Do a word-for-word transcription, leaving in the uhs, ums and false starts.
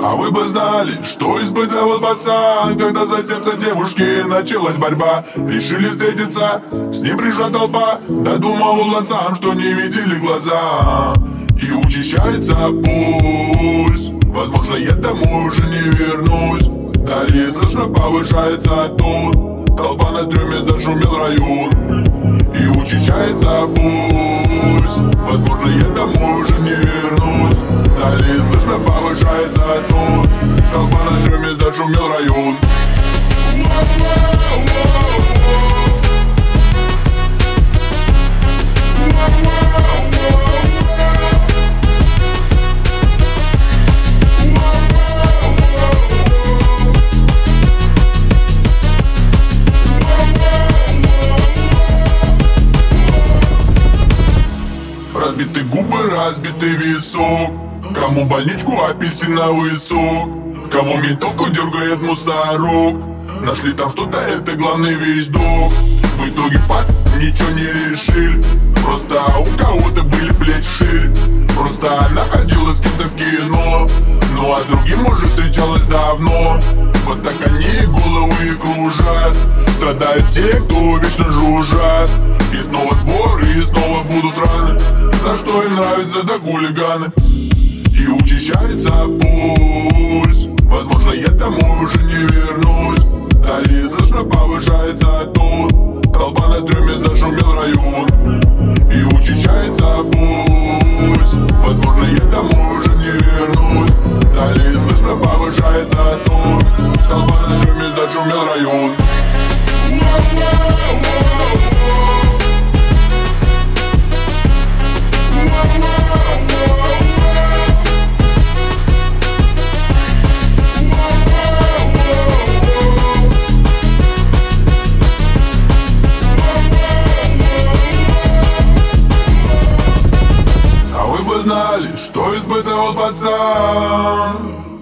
А вы бы знали, что испытывал пацан, когда за сердце девушки началась борьба. Решили встретиться, с ним пришла толпа, додумывал отцам, что не видели глаза. И учащается пульс, возможно, я домой уже не вернусь. Далее слышно повышается тон, толпа на стреме, зашумел район. И учащается пульс, возможно, я домой уже не вернусь. Далее слышно повышается тон, толпа на стреме, зашумел район. Разбиты губы, разбитый висок, кому больничку, апельсиновый сок, кого ментовку дергает мусорок. Нашли там что-то, это главный вещдок. В итоге пац, ничего не решили, просто у кого-то были плечи шире. Просто она ходила с кем-то в кино, ну а другим, может, встречалась давно. Вот так они головы кружат, страдают те, кто вечно жужжат. И снова сборы, и снова будут раны, за что им нравятся да хулиганы. И учащается пульс, возможно, я домой уже не вернусь. Далее слышно повышается тон, толпа на стреме, зашумел район. И учащается пульс, возможно, я домой уже не вернусь. Далее слышно повышается тон, толпа на стреме, зашумел район. А вы бы знали, что испытывал пацан,